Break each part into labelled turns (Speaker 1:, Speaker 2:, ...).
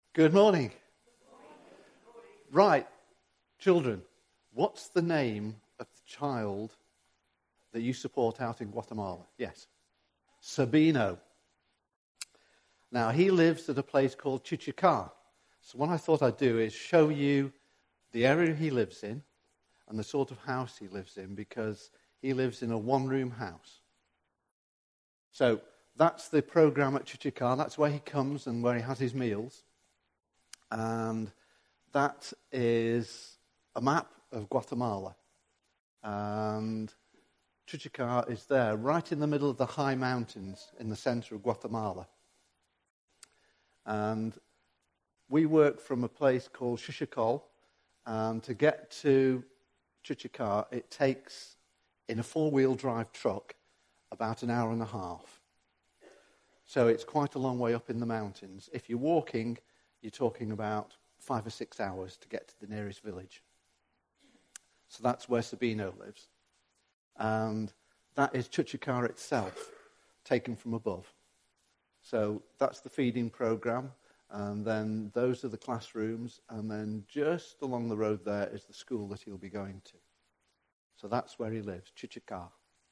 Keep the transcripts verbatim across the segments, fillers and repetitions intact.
Speaker 1: Good morning. Right, children, what's the name of the child that you support out in Guatemala? Yes. Sabino. Now, he lives at a place called Chichicar. So what I thought I'd do is show you the area he lives in and the sort of house he lives in, because he lives in a one-room house. So that's the program at Chichicar. That's where he comes and where he has his meals. And that is a map of Guatemala. And Chichicar is there, right in the middle of the high mountains in the center of Guatemala. And we work from a place called Xixicol. And to get to Chichicar, it takes, in a four-wheel drive truck, about an hour and a half. So it's quite a long way up in the mountains. If you're walking, you're talking about five or six hours to get to the nearest village. So that's where Sabino lives. And that is Chichicar itself, taken from above. So that's the feeding program. And then those are the classrooms. And then just along the road there is the school that he'll be going to. So that's where he lives, Chichicar.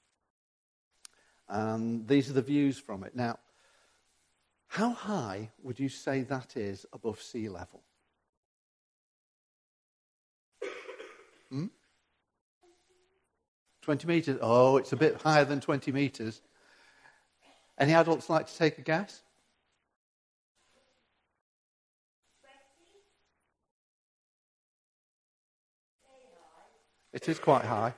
Speaker 1: And these are the views from it. Now, how high would you say that is above sea level? Hmm? twenty metres? Oh, it's a bit higher than twenty metres. Any adults like to take a guess? It is quite high.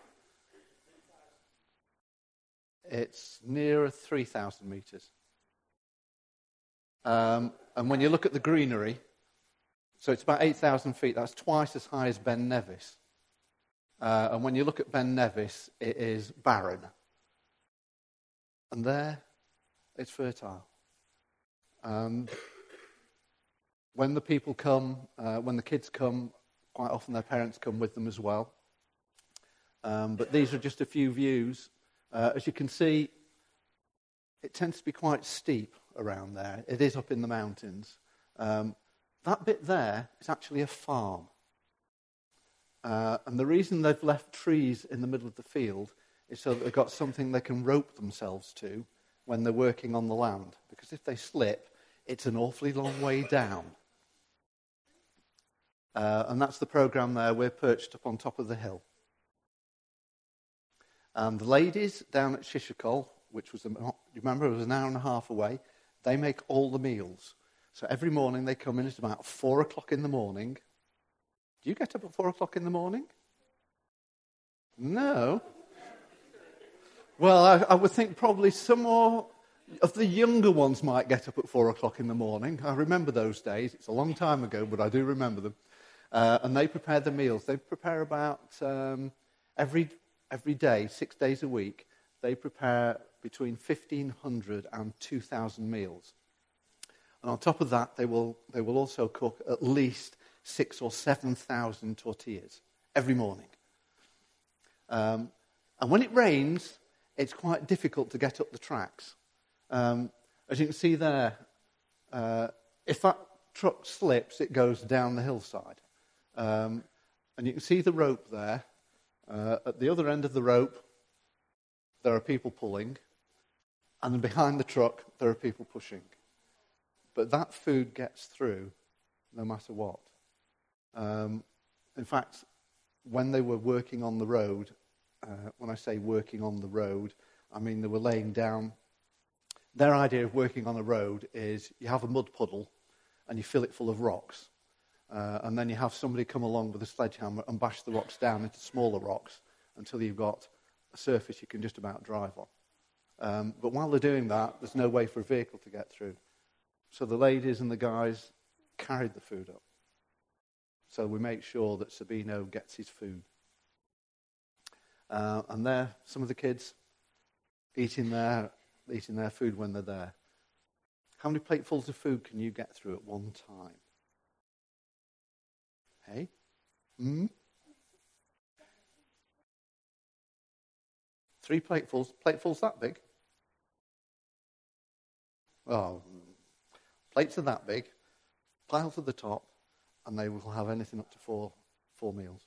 Speaker 1: It's nearer three thousand metres. Um, and when you look at the greenery, so it's about eight thousand feet. That's twice as high as Ben Nevis. Uh, and when you look at Ben Nevis, it is barren. And there, it's fertile. And when the people come, uh, when the kids come, quite often their parents come with them as well. Um, but these are just a few views. Uh, as you can see, it tends to be quite steep around there. It is up in the mountains. Um, that bit there is actually a farm. Uh, and the reason they've left trees in the middle of the field is so that they've got something they can rope themselves to when they're working on the land. Because if they slip, it's an awfully long way down. Uh, and that's the program there. We're perched up on top of the hill. And the ladies down at Xixicol, which was, a, you remember, it was an hour and a half away, they make all the meals. So every morning they come in at about four o'clock in the morning. Do you get up at four o'clock in the morning? No. Well, I, I would think probably some more of the younger ones might get up at four o'clock in the morning. I remember those days. It's a long time ago, but I do remember them. Uh, and they prepare the meals. They prepare about um, every every day, six days a week, they prepare between fifteen hundred and two thousand meals. And on top of that, they will they will also cook at least six or seven thousand tortillas every morning. Um, and when it rains, it's quite difficult to get up the tracks. Um, as you can see there, uh, if that truck slips, it goes down the hillside. Um, and you can see the rope there. Uh, at the other end of the rope, there are people pulling. And then behind the truck, there are people pushing. But that food gets through no matter what. Um, in fact, when they were working on the road, uh, when I say working on the road, I mean they were laying down. Their idea of working on a road is you have a mud puddle and you fill it full of rocks. Uh, and then you have somebody come along with a sledgehammer and bash the rocks down into smaller rocks until you've got a surface you can just about drive on. Um, but while they're doing that, there's no way for a vehicle to get through. So the ladies and the guys carried the food up. So we make sure that Sabino gets his food. Uh, and there, some of the kids eating their, eating their food when they're there. How many platefuls of food can you get through at one time? Hey? Hmm? Three platefuls. Platefuls that big? Oh, plates are that big. pile to the top, and they will have anything up to four, four meals.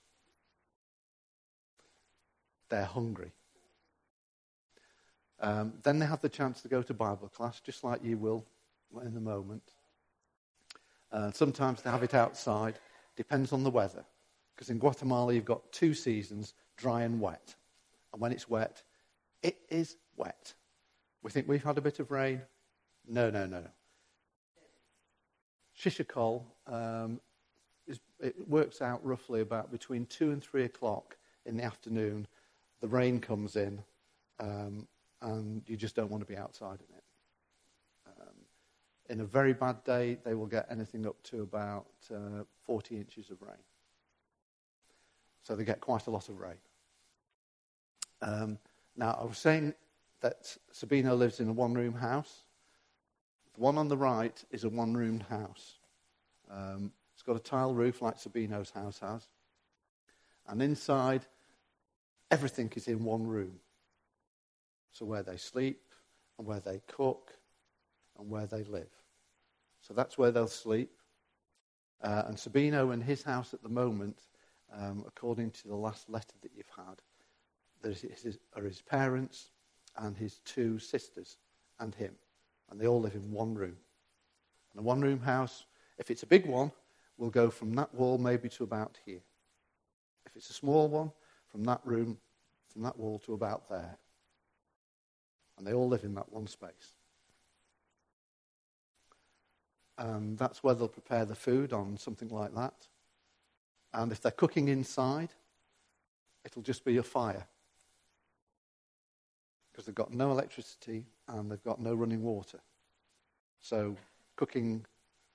Speaker 1: They're hungry. Um, then they have the chance to go to Bible class, just like you will in a moment. Uh, sometimes they have it outside. Depends on the weather. Because in Guatemala, you've got two seasons, dry and wet. And when it's wet, it is wet. We think we've had a bit of rain. No, no, no. Shishakol, um, is, it works out roughly about between two and three o'clock in the afternoon. The rain comes in, um, and you just don't want to be outside in it. Um, in a very bad day, they will get anything up to about uh, forty inches of rain. So they get quite a lot of rain. Um, now, I was saying that Sabino lives in a one-room house. The one on the right is a one-roomed house. Um, it's got a tile roof like Sabino's house has. And inside, everything is in one room. So where they sleep, and where they cook, and where they live. So that's where they'll sleep. Uh, and Sabino and his house at the moment, um, according to the last letter that you've had, there is, are his parents and his two sisters and him. And they all live in one room. And a one-room house, if it's a big one, will go from that wall maybe to about here. If it's a small one, from that room, from that wall to about there. And they all live in that one space. And that's where they'll prepare the food on something like that. And if they're cooking inside, it'll just be a fire. Because they've got no electricity and they've got no running water. So cooking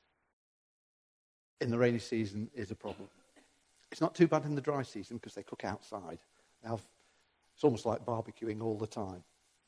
Speaker 1: in the rainy season is a problem. It's not too bad in the dry season because they cook outside. They have, it's almost like barbecuing all the time.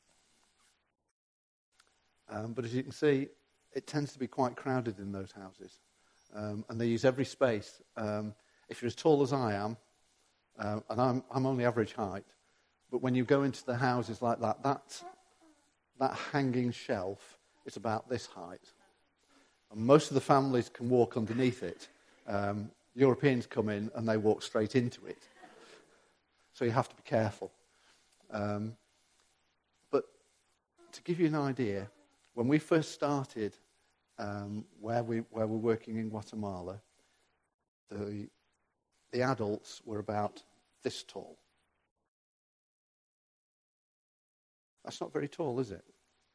Speaker 1: Um, but as you can see, it tends to be quite crowded in those houses. Um, and they use every space. Um, if you're as tall as I am, uh, and I'm, I'm only average height, but when you go into the houses like that, that, that hanging shelf is about this height. And most of the families can walk underneath it. Um, Europeans come in and they walk straight into it. So you have to be careful. Um, but to give you an idea, when we first started um, where we where we're working in Guatemala, the the adults were about this tall. That's not very tall, is it?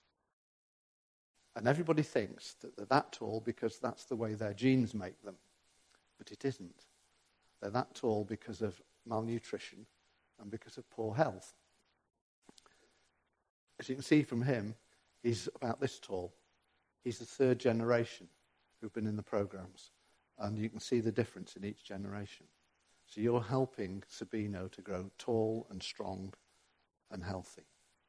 Speaker 1: And everybody thinks that they're that tall because that's the way their genes make them. But it isn't. They're that tall because of malnutrition and because of poor health. As you can see from him, he's about this tall. He's the third generation who've been in the programs. And you can see the difference in each generation. So you're helping Sabino to grow tall and strong and healthy.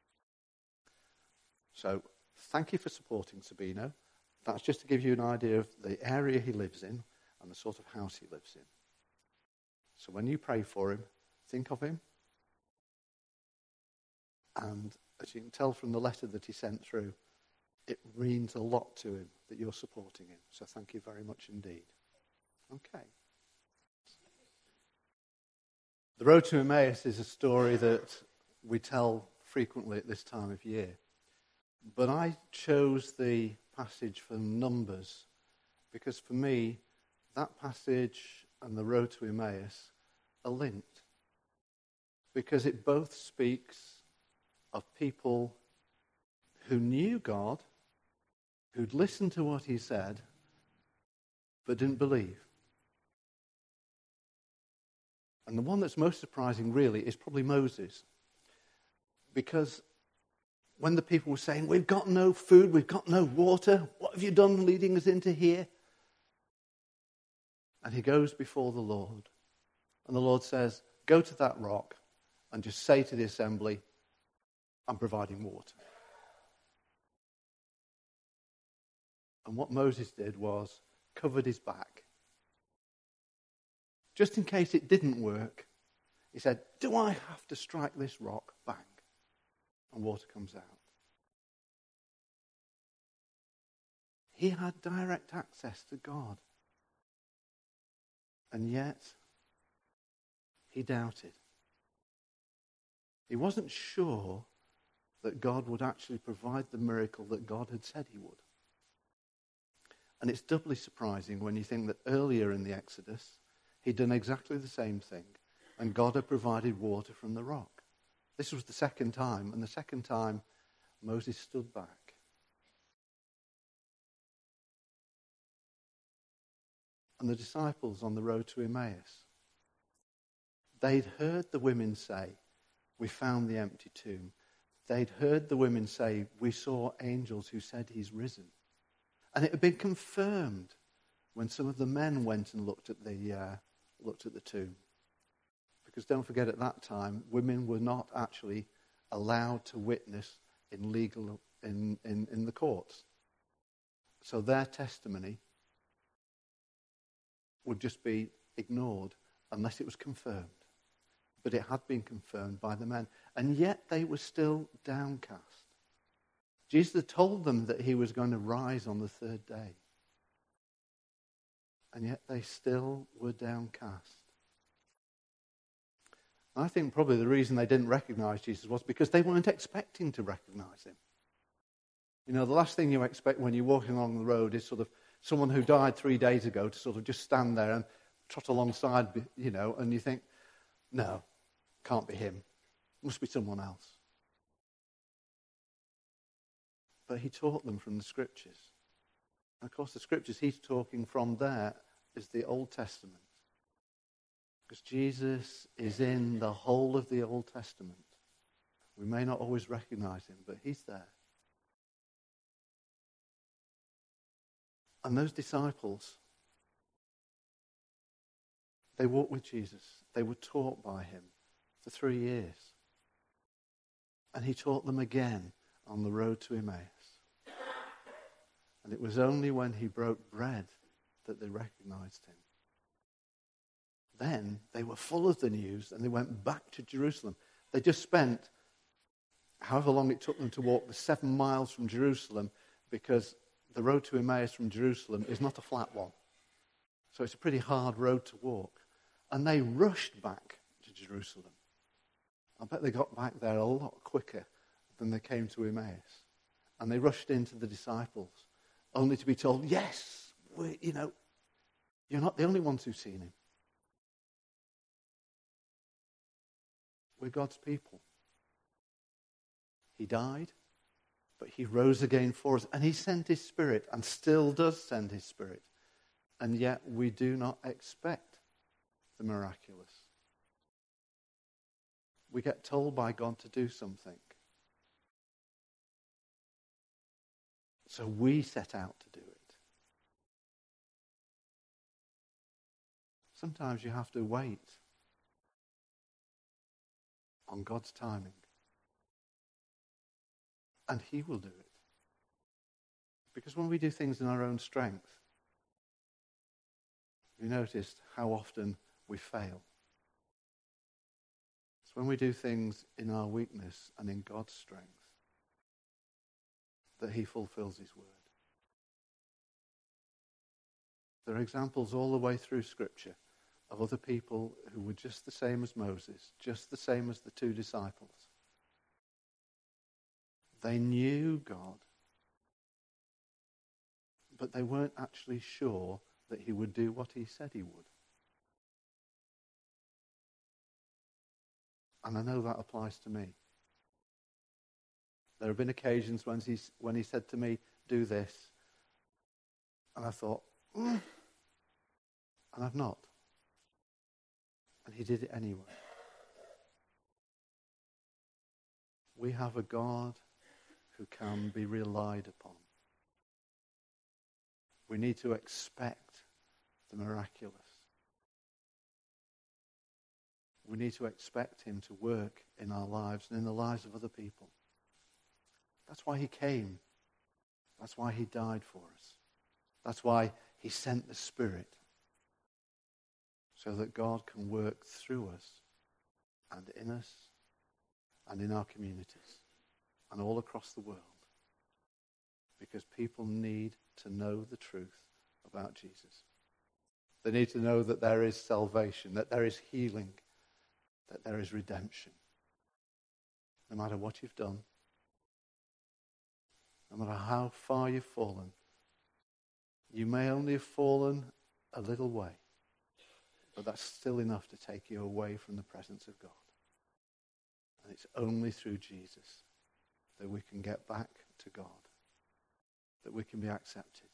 Speaker 1: So thank you for supporting Sabino. That's just to give you an idea of the area he lives in and the sort of house he lives in. So when you pray for him, think of him. And as you can tell from the letter that he sent through, it means a lot to him that you're supporting him. So thank you very much indeed. Okay. The Road to Emmaus is a story that we tell frequently at this time of year. But I chose the passage from Numbers because for me, that passage and the Road to Emmaus are linked. Because it both speaks of people who knew God, who'd listened to what he said, but didn't believe. And the one that's most surprising, really, is probably Moses. Because when the people were saying, we've got no food, we've got no water, what have you done leading us into here? And he goes before the Lord. And the Lord says, go to that rock and just say to the assembly, I'm providing water. And what Moses did was covered his back. Just in case it didn't work, he said, do I have to strike this rock? Bang. And water comes out. He had direct access to God. And yet, he doubted. He wasn't sure that God would actually provide the miracle that God had said he would. And it's doubly surprising when you think that earlier in the Exodus, he'd done exactly the same thing, and God had provided water from the rock. This was the second time, and the second time, Moses stood back. And the disciples on the road to Emmaus, they'd heard the women say, we found the empty tomb. They'd heard the women say, we saw angels who said he's risen. And it had been confirmed when some of the men went and looked at the uh, looked at the tomb. Because don't forget, at that time, women were not actually allowed to witness in legal in, in, in the courts. So their testimony would just be ignored unless it was confirmed. But it had been confirmed by the men. And yet they were still downcast. Jesus had told them that he was going to rise on the third day. And yet they still were downcast. And I think probably the reason they didn't recognize Jesus was because they weren't expecting to recognize him. You know, the last thing you expect when you're walking along the road is sort of someone who died three days ago to sort of just stand there and trot alongside, you know, and you think, no, can't be him. Must be someone else. But he taught them from the scriptures. And of course, the scriptures he's talking from there is the Old Testament. Because Jesus is in the whole of the Old Testament. We may not always recognize him, but he's there. And those disciples, they walked with Jesus. They were taught by him for three years. And he taught them again on the road to Emmaus. And it was only when he broke bread that they recognized him. Then they were full of the news and they went back to Jerusalem. They just spent however long it took them to walk the seven miles from Jerusalem, because the road to Emmaus from Jerusalem is not a flat one. So it's a pretty hard road to walk. And they rushed back to Jerusalem. I bet they got back there a lot quicker than they came to Emmaus. And they rushed into the disciples, only to be told, yes, we, you know, you're not the only ones who've seen him. We're God's people. He died, but he rose again for us. And he sent his Spirit, and still does send his Spirit. And yet we do not expect the miraculous. We get told by God to do something. So we set out to do it. Sometimes you have to wait on God's timing. And he will do it. Because when we do things in our own strength, you noticed how often we fail. It's when we do things in our weakness and in God's strength that he fulfills his word. There are examples all the way through Scripture of other people who were just the same as Moses, just the same as the two disciples. They knew God, but they weren't actually sure that he would do what he said he would. And I know that applies to me. There have been occasions when he, when he said to me, do this. And I thought, mm. And I've not. And he did it anyway. We have a God who can be relied upon. We need to expect the miraculous. We need to expect him to work in our lives and in the lives of other people. That's why he came. That's why he died for us. That's why he sent the Spirit. So that God can work through us and in us and in our communities and all across the world. Because people need to know the truth about Jesus. They need to know that there is salvation, that there is healing, that there is redemption. No matter what you've done, no matter how far you've fallen, you may only have fallen a little way, but that's still enough to take you away from the presence of God. And it's only through Jesus that we can get back to God, that we can be accepted.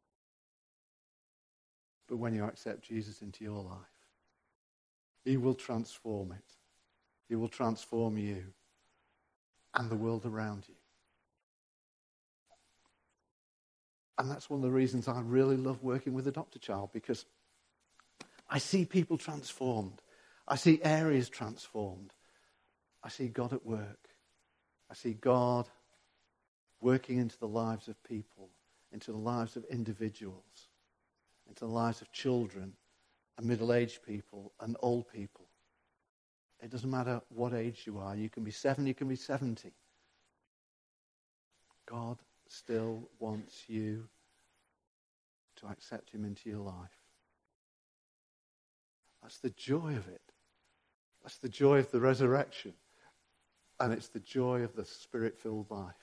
Speaker 1: But when you accept Jesus into your life, he will transform it. He will transform you and the world around you. And that's one of the reasons I really love working with Adopt a Child, because I see people transformed. I see areas transformed. I see God at work. I see God working into the lives of people, into the lives of individuals, into the lives of children and middle-aged people and old people. It doesn't matter what age you are. You can be seven, you can be seventy. God still wants you to accept him into your life. That's the joy of it. That's the joy of the resurrection. And it's the joy of the Spirit-filled life.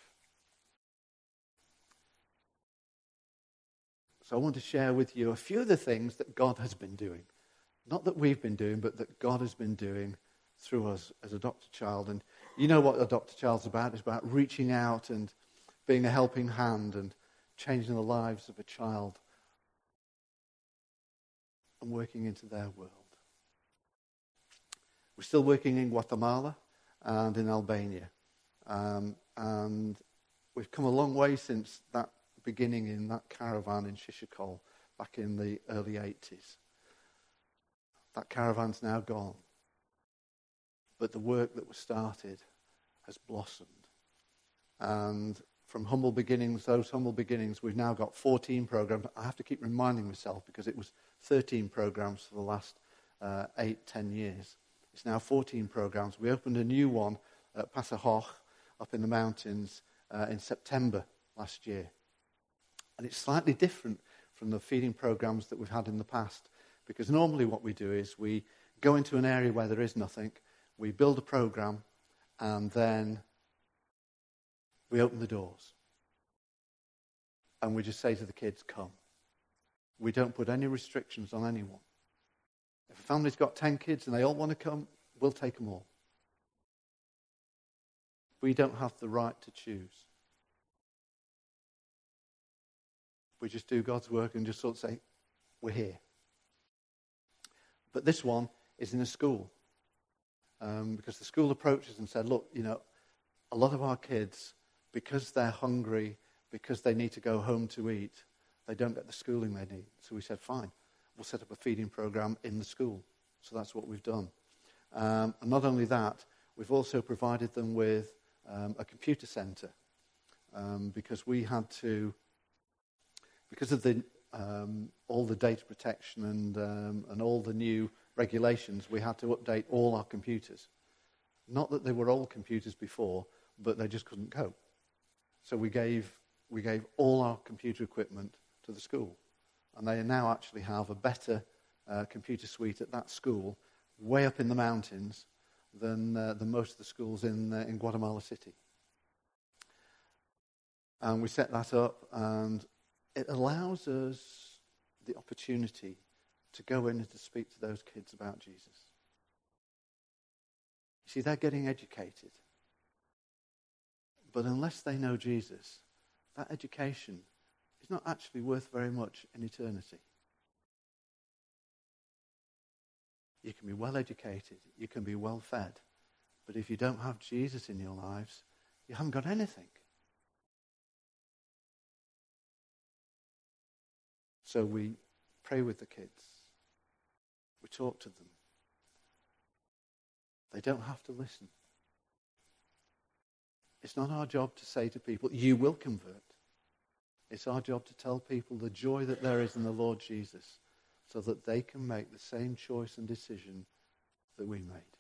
Speaker 1: So I want to share with you a few of the things that God has been doing. Not that we've been doing, but that God has been doing through us as Adopt a Child. And you know what Adopt a Child's about. It's about reaching out and being a helping hand and changing the lives of a child and working into their world. We're still working in Guatemala and in Albania. Um, and we've come a long way since that beginning in that caravan in Shishakol back in the early eighties. That caravan's now gone. But the work that was started has blossomed. And from humble beginnings, those humble beginnings, we've now got fourteen programs. I have to keep reminding myself because it was thirteen programs for the last uh, eight, ten years. It's now fourteen programs. We opened a new one at Passahoch up in the mountains uh, in September last year. And it's slightly different from the feeding programs that we've had in the past, because normally what we do is we go into an area where there is nothing, we build a program, and then we open the doors. And we just say to the kids, come. We don't put any restrictions on anyone. If a family's got ten kids and they all want to come, we'll take them all. We don't have the right to choose. We just do God's work and just sort of say, we're here. But this one is in a school. Um, because the school approached us and said, look, you know, a lot of our kids, because they're hungry, because they need to go home to eat, they don't get the schooling they need. So we said, fine, we'll set up a feeding program in the school. So that's what we've done. Um, and not only that, we've also provided them with um, a computer centre. Um, because we had to, because of the um, all the data protection and um, and all the new regulations, we had to update all our computers. Not that they were old computers before, but they just couldn't cope. So we gave we gave all our computer equipment to the school. And they now actually have a better uh, computer suite at that school, way up in the mountains, than, uh, than most of the schools in, uh, in Guatemala City. And we set that up, and it allows us the opportunity to go in and to speak to those kids about Jesus. You see, they're getting educated. But unless they know Jesus, that education is not actually worth very much in eternity. You can be well educated, you can be well fed, but if you don't have Jesus in your lives, you haven't got anything. So we pray with the kids. We talk to them. They don't have to listen. It's not our job to say to people, you will convert. It's our job to tell people the joy that there is in the Lord Jesus so that they can make the same choice and decision that we made.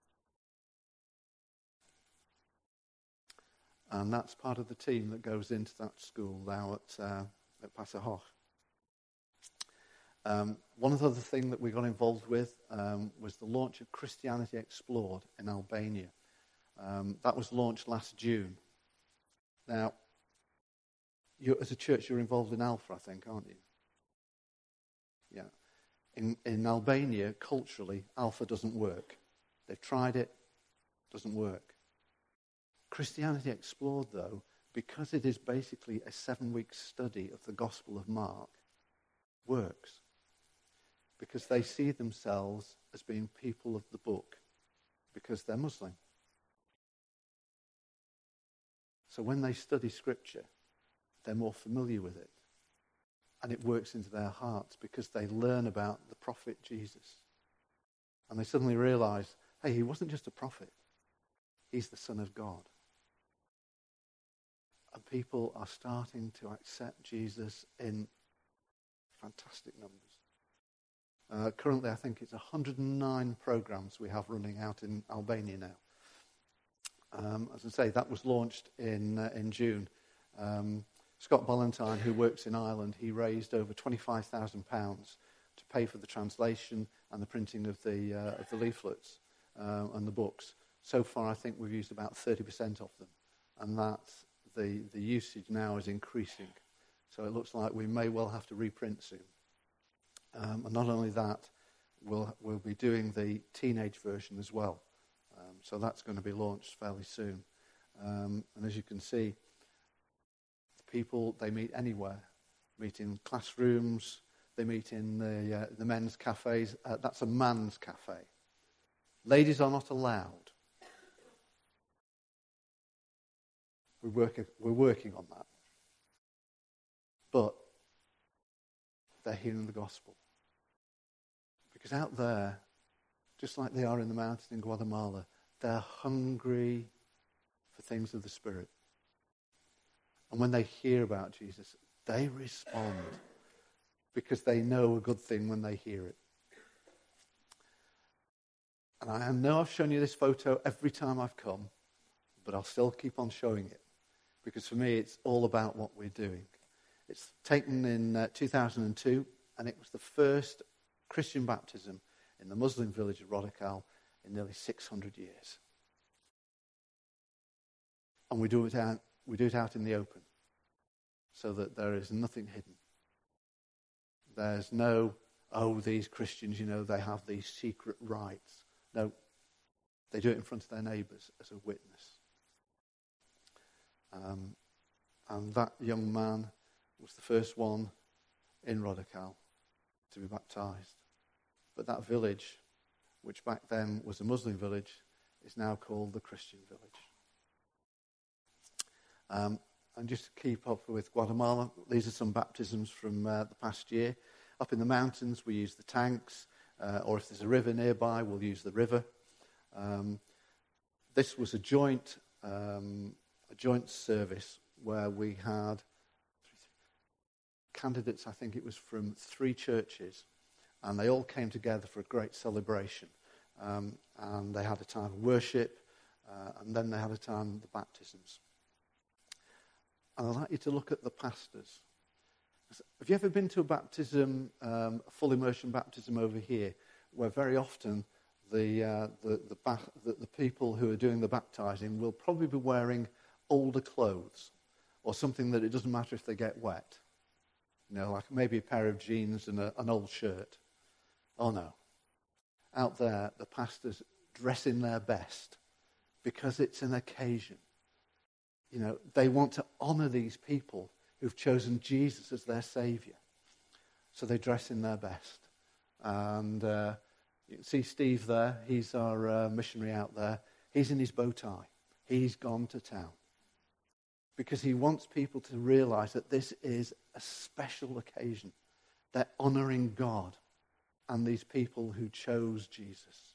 Speaker 1: And that's part of the team that goes into that school now at, uh, at Passahoch. Um, one other thing that we got involved with um, was the launch of Christianity Explored in Albania. Um, that was launched last June. Now, you, as a church, you're involved in Alpha, I think, aren't you? Yeah. In, in Albania, culturally, Alpha doesn't work. They've tried it, doesn't work. Christianity Explored, though, because it is basically a seven-week study of the Gospel of Mark, works. Because they see themselves as being people of the book, because they're Muslim. So when they study Scripture, they're more familiar with it. And it works into their hearts because they learn about the prophet Jesus. And they suddenly realize, hey, he wasn't just a prophet. He's the Son of God. And people are starting to accept Jesus in fantastic numbers. Uh, currently, I think it's one hundred nine programs we have running out in Albania now. Um, as I say, that was launched in uh, in June. Um, Scott Ballantyne, who works in Ireland, he raised over twenty-five thousand pounds to pay for the translation and the printing of the uh, of the leaflets uh, and the books. So far, I think we've used about thirty percent of them, and that's the the usage now is increasing. So it looks like we may well have to reprint soon. Um, and not only that, we'll we'll be doing the teenage version as well. Um, so that's going to be launched fairly soon. Um, and as you can see, the people, they meet anywhere. Meet in classrooms, they meet in the uh, the men's cafes. Uh, that's a man's cafe. Ladies are not allowed. We're working, we're working on that. But they're hearing the gospel. Because out there, just like they are in the mountains in Guatemala, they're hungry for things of the Spirit. And when they hear about Jesus, they respond because they know a good thing when they hear it. And I know I've shown you this photo every time I've come, but I'll still keep on showing it because for me it's all about what we're doing. It's taken in uh, two thousand two, and it was the first Christian baptism in the Muslim village of Rodakal in nearly six hundred years. And we do it out, we do it out in the open, so that there is nothing hidden. There's no, oh, these Christians, you know, they have these secret rites. No, they do it in front of their neighbours as a witness. Um, and that young man was the first one in Rodakal to be baptised. But that village, which back then was a Muslim village, is now called the Christian village. Um, and just to keep up with Guatemala, these are some baptisms from uh, the past year. Up in the mountains, we use the tanks, uh, or if there's a river nearby, we'll use the river. Um, this was a joint, um, a joint service where we had candidates, I think it was from three churches, and they all came together for a great celebration. Um, and they had a time of worship, uh, and then they had a time of the baptisms. And I'd like you to look at the pastors. Have you ever been to a baptism, um, a full immersion baptism over here, where very often the, uh, the, the, ba- the, the people who are doing the baptizing will probably be wearing older clothes, or something that it doesn't matter if they get wet. You know, like maybe a pair of jeans and a, an old shirt. Oh no. Out there, the pastors dress in their best because it's an occasion. You know, they want to honor these people who've chosen Jesus as their Savior. So they dress in their best. And uh, you can see Steve there. He's our uh, missionary out there. He's in his bow tie. He's gone to town. Because he wants people to realize that this is a special occasion. They're honoring God and these people who chose Jesus.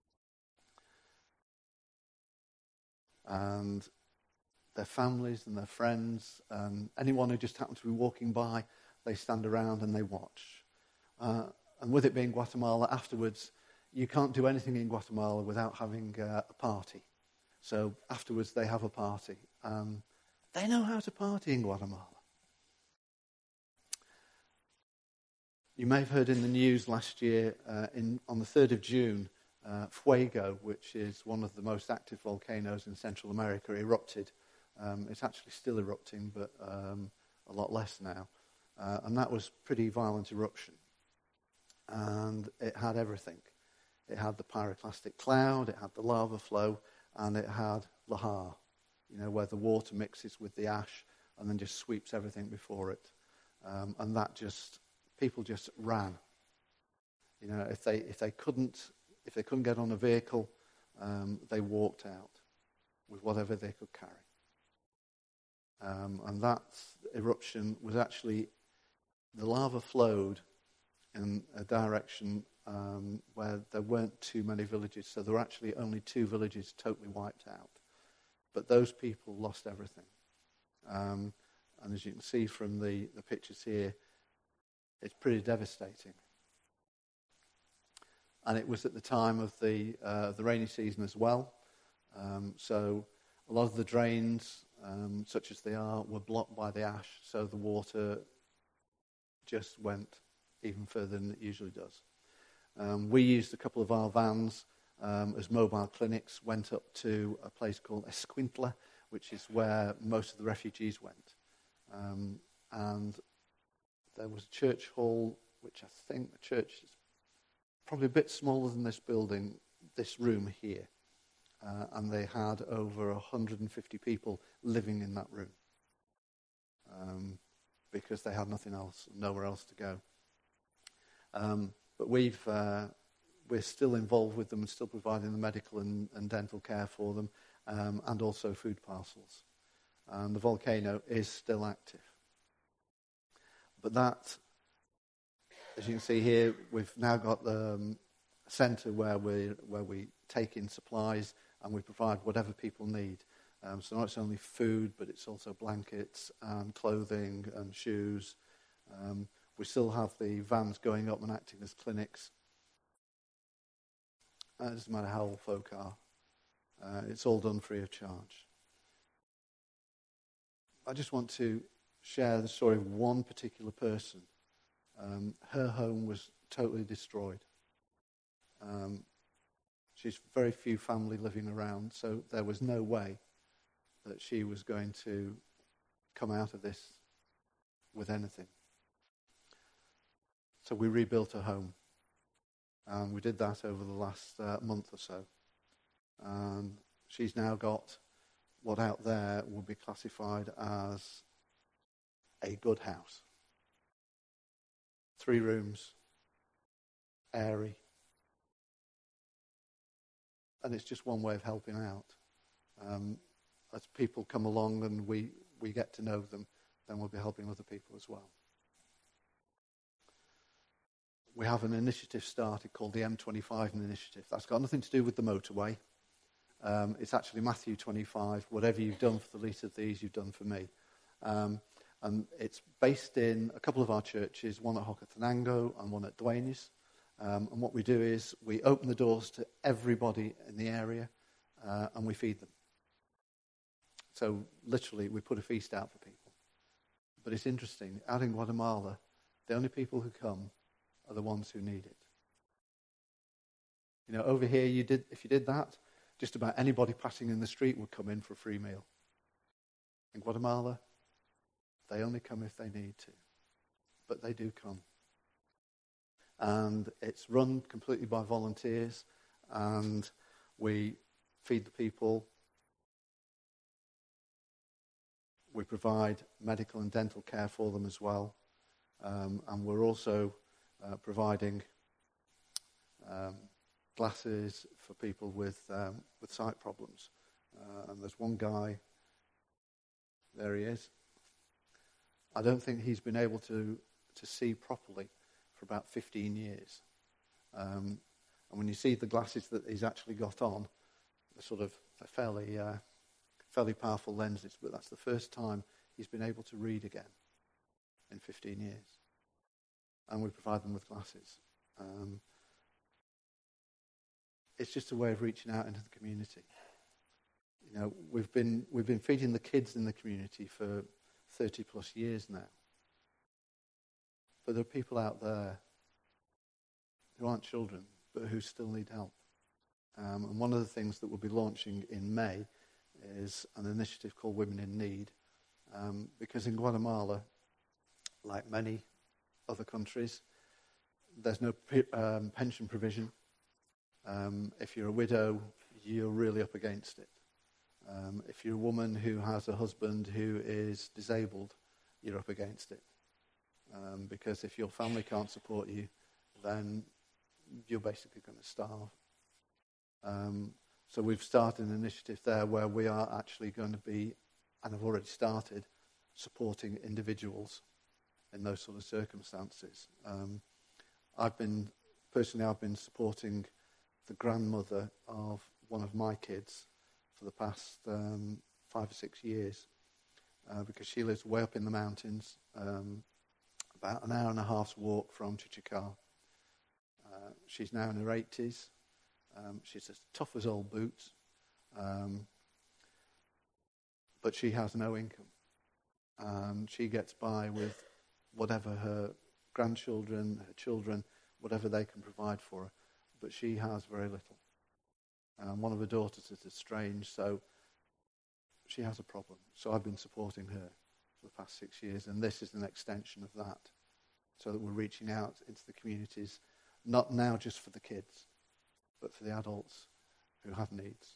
Speaker 1: And their families and their friends, and anyone who just happens to be walking by, they stand around and they watch. Uh, and with it being Guatemala, afterwards, you can't do anything in Guatemala without having uh, a party. So afterwards, they have a party. Um, they know how to party in Guatemala. You may have heard in the news last year, uh, in, on the third of June, uh, Fuego, which is one of the most active volcanoes in Central America, erupted. Um, it's actually still erupting, but um, a lot less now. Uh, and that was a pretty violent eruption. And it had everything. It had the pyroclastic cloud, it had the lava flow, and it had lahar, you know, where the water mixes with the ash and then just sweeps everything before it. Um, and that just, people just ran. You know, if they if they couldn't if they couldn't get on a vehicle, um, they walked out with whatever they could carry. Um, and that eruption was actually, the lava flowed in a direction um, where there weren't too many villages. So there were actually only two villages totally wiped out. But those people lost everything. Um, and as you can see from the, the pictures here, it's pretty devastating. And it was at the time of the uh, the rainy season as well. Um, so a lot of the drains, um, such as they are, were blocked by the ash. So the water just went even further than it usually does. Um, we used a couple of our vans um, as mobile clinics, went up to a place called Escuintla, which is where most of the refugees went. Um, and there was a church hall, which I think the church is probably a bit smaller than this building, this room here. Uh, and they had over one hundred fifty people living in that room um, because they had nothing else, nowhere else to go. Um, but we've, uh, we're still involved with them and still providing the medical and, and dental care for them, um, and also food parcels. And the volcano is still active. But that, as you can see here, we've now got the um, centre where we where we take in supplies and we provide whatever people need. Um, so not only food, but it's also blankets and clothing and shoes. Um, we still have the vans going up and acting as clinics. Uh, it doesn't matter how old folk are. Uh, it's all done free of charge. I just want to share the story of one particular person. Um, her home was totally destroyed. Um, she's very few family living around, so there was no way that she was going to come out of this with anything. So we rebuilt her home. And we did that over the last uh, month or so. And she's now got what out there would be classified as a good house. Three rooms, airy. And it's just one way of helping out. Um, as people come along and we, we get to know them, then we'll be helping other people as well. We have an initiative started called the M twenty-five Initiative. That's got nothing to do with the motorway. Um, it's actually Matthew twenty-five. Whatever you've done for the least of these, you've done for me. Um, and it's based in a couple of our churches, one at Hocotenango and one at Duenes. Um, and what we do is we open the doors to everybody in the area uh, and we feed them. So literally we put a feast out for people. But it's interesting, out in Guatemala, the only people who come are the ones who need it. You know, over here, you did if you did that, just about anybody passing in the street would come in for a free meal. In Guatemala, they only come if they need to. But they do come. And it's run completely by volunteers, and we feed the people. We provide medical and dental care for them as well. Um, and we're also uh, providing um, glasses for people with um, with sight problems. Uh, and there's one guy, there he is. I don't think he's been able to, to see properly for about fifteen years. Um, and when you see the glasses that he's actually got on, they're sort of they're fairly, uh, fairly powerful lenses, but that's the first time he's been able to read again in fifteen years. And we provide them with glasses. Um, it's just a way of reaching out into the community. You know, we've been we've been feeding the kids in the community for thirty plus years now. But there are people out there who aren't children, but who still need help. Um, and one of the things that we'll be launching in May is an initiative called Women in Need. Um, because in Guatemala, like many other countries, there's no pe- um, pension provision. Um, if you're a widow, you're really up against it. Um, if you're a woman who has a husband who is disabled, you're up against it. Um, because if your family can't support you, then you're basically going to starve. Um, so we've started an initiative there where we are actually going to be, and have already started, supporting individuals in those sort of circumstances. Um, I've been, personally, I've been supporting the grandmother of one of my kids for the past um, five or six years uh, because she lives way up in the mountains, um, about an hour and a half's walk from Chichikar. Uh, she's now in her eighties. Um, she's as tough as old boots, um, but she has no income. Um, she gets by with whatever her grandchildren, her children, whatever they can provide for her, but she has very little. Um, one of her daughters is estranged, so she has a problem. So I've been supporting her for the past six years, and this is an extension of that, so that we're reaching out into the communities, not now just for the kids, but for the adults who have needs.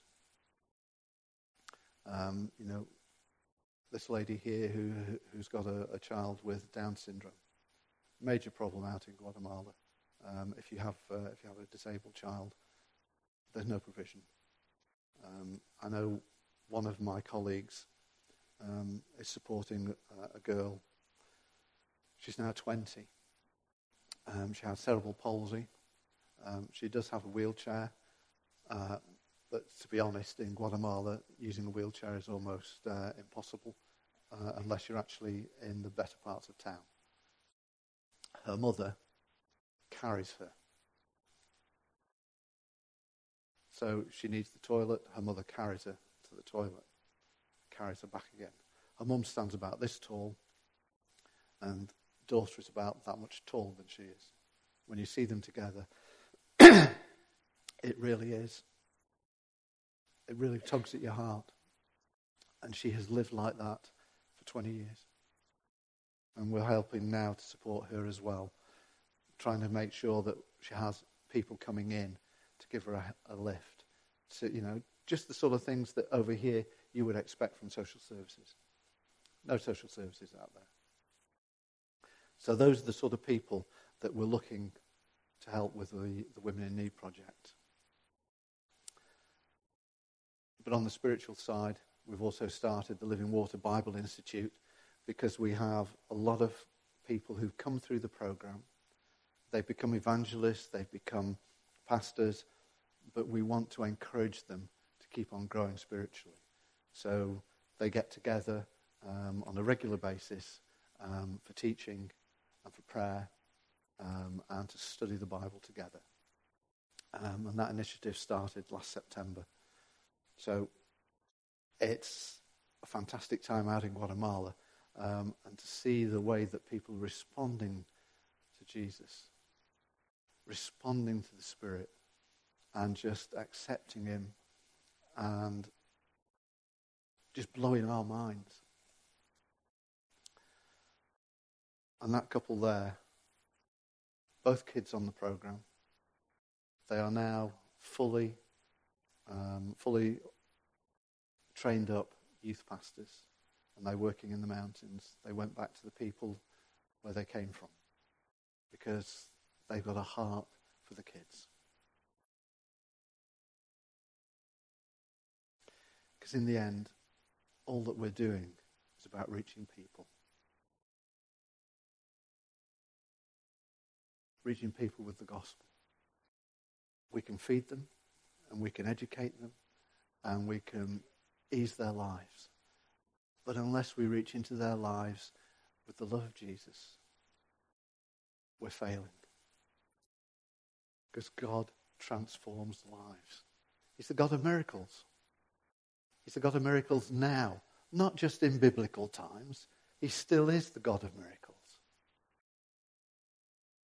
Speaker 1: Um, you know, this lady here who, who's got a, a child with Down syndrome, major problem out in Guatemala. Um, if you have uh, if you have a disabled child, there's no provision. Um, I know one of my colleagues um, is supporting uh, a girl. She's now twenty. Um, she has cerebral palsy. Um, she does have a wheelchair, uh, but to be honest, in Guatemala, using a wheelchair is almost uh, impossible uh, unless you're actually in the better parts of town. Her mother carries her. So she needs the toilet, her mother carries her to the toilet, carries her back again. Her mum stands about this tall, and daughter is about that much taller than she is. When you see them together, it really is. It really tugs at your heart. And she has lived like that for twenty years. And we're helping now to support her as well, trying to make sure that she has people coming in to give her a, a lift. So, you know, just the sort of things that over here you would expect from social services. No social services out there. So those are the sort of people that we're looking to help with the, the Women in Need project. But on the spiritual side, we've also started the Living Water Bible Institute because we have a lot of people who've come through the program. They've become evangelists, they've become pastors, but we want to encourage them to keep on growing spiritually. So they get together um, on a regular basis um, for teaching and for prayer um, and to study the Bible together. Um, and that initiative started last September. So it's a fantastic time out in Guatemala, um, and to see the way that people are responding to Jesus, responding to the Spirit, and just accepting him and just blowing our minds. And that couple there, both kids on the program, they are now fully Um, fully trained up youth pastors, and they're working in the mountains. They went back to the people where they came from because they've got a heart for the kids. Because in the end, all that we're doing is about reaching people. Reaching people with the gospel. We can feed them, and we can educate them, and we can ease their lives. But unless we reach into their lives with the love of Jesus, we're failing. Because God transforms lives. He's the God of miracles. He's the God of miracles now, not just in biblical times. He still is the God of miracles.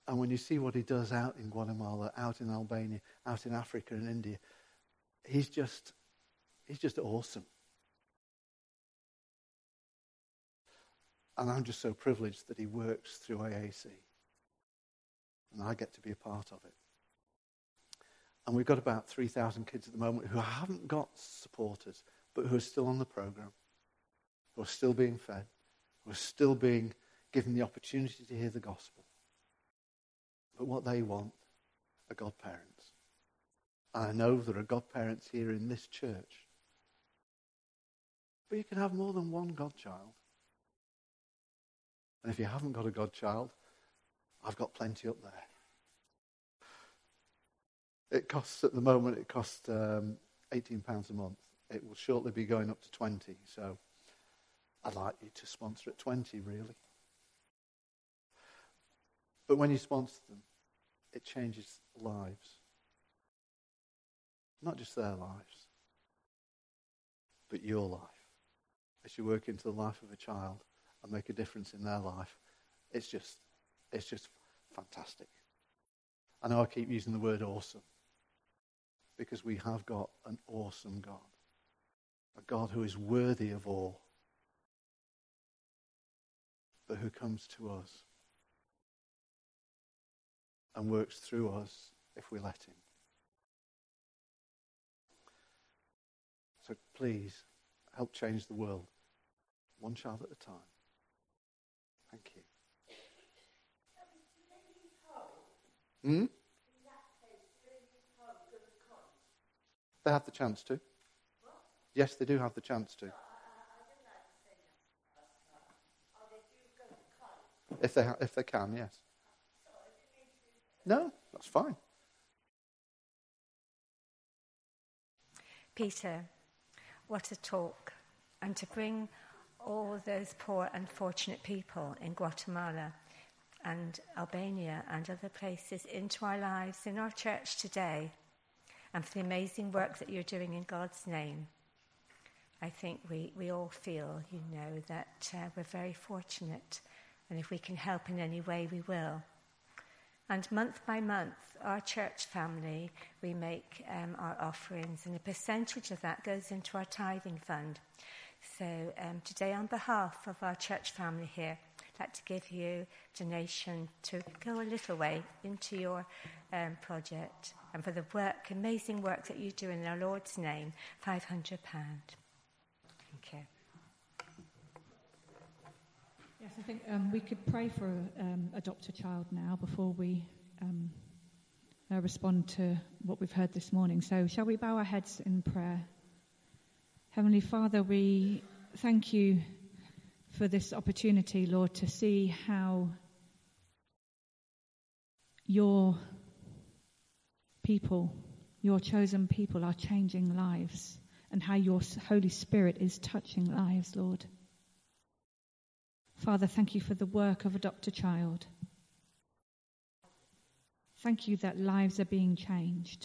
Speaker 1: And when you see what he does out in Guatemala, out in Albania, out in Africa and India, he's just, he's just awesome. And I'm just so privileged that he works through A A C. And I get to be a part of it. And we've got about three thousand kids at the moment who haven't got supporters, but who are still on the program, who are still being fed, who are still being given the opportunity to hear the gospel. But what they want are godparents. And I know there are godparents here in this church. But you can have more than one godchild. And if you haven't got a godchild, I've got plenty up there. It costs, at the moment, it costs um, eighteen pounds a month. It will shortly be going up to twenty, so I'd like you to sponsor at twenty, really. But when you sponsor them, it changes lives. Not just their lives, but your life. As you work into the life of a child and make a difference in their life, it's just, it's just fantastic. I know I keep using the word awesome, because we have got an awesome God. A God who is worthy of awe, but who comes to us and works through us if we let him. So please, help change the world, one child at a time. Thank you. Hmm? They have the chance to. Yes, they do have the chance to. If they ha- if they can, yes. No, that's fine.
Speaker 2: Peter, what a talk. And to bring all those poor, unfortunate people in Guatemala and Albania and other places into our lives, in our church today, and for the amazing work that you're doing in God's name. I think we, we all feel, you know, that uh, we're very fortunate, and if we can help in any way, we will. And month by month, our church family, we make um, our offerings, and a percentage of that goes into our tithing fund. So um, today, on behalf of our church family here, I'd like to give you a donation to go a little way into your um, project, and for the work, amazing work that you do in our Lord's name, five hundred pounds. Thank you.
Speaker 3: Yes, I think um, we could pray for um, Adopt a Child now before we um, uh, respond to what we've heard this morning. So shall we bow our heads in prayer? Heavenly Father, we thank you for this opportunity, Lord, to see how your people, your chosen people, are changing lives, and how your Holy Spirit is touching lives, Lord. Father, thank you for the work of Adopt a Child. Thank you that lives are being changed.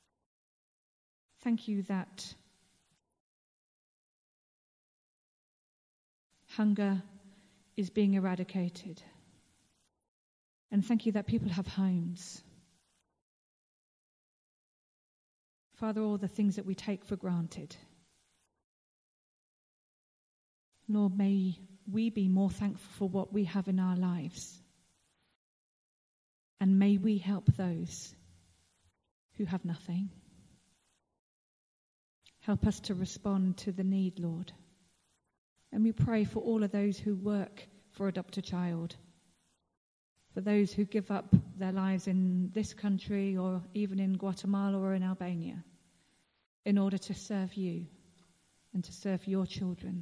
Speaker 3: Thank you that hunger is being eradicated. And thank you that people have homes. Father, all the things that we take for granted. Lord, may we be more thankful for what we have in our lives. And may we help those who have nothing. Help us to respond to the need, Lord. And we pray for all of those who work for Adopt a Child, for those who give up their lives in this country or even in Guatemala or in Albania in order to serve you and to serve your children.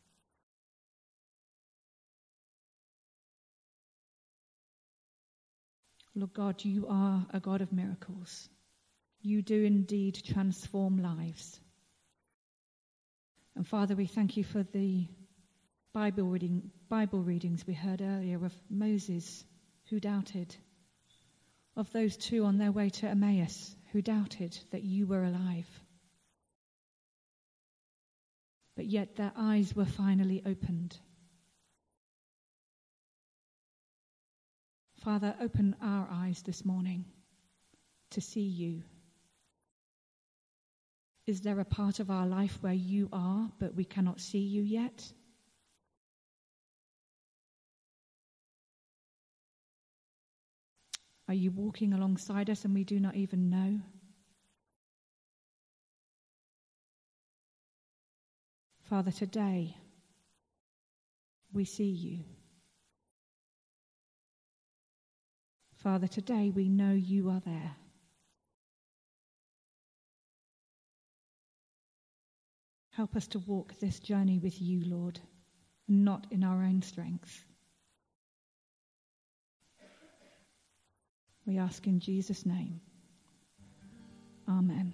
Speaker 3: Lord God, you are a God of miracles. You do indeed transform lives. And Father, we thank you for the Bible reading, Bible readings we heard earlier of Moses, who doubted, of those two on their way to Emmaus, who doubted that you were alive. But yet their eyes were finally opened. Father, open our eyes this morning to see you. Is there a part of our life where you are, but we cannot see you yet? Are you walking alongside us and we do not even know? Father, today we see you. Father, today we know you are there. Help us to walk this journey with you, Lord, not in our own strength. We ask in Jesus' name. Amen.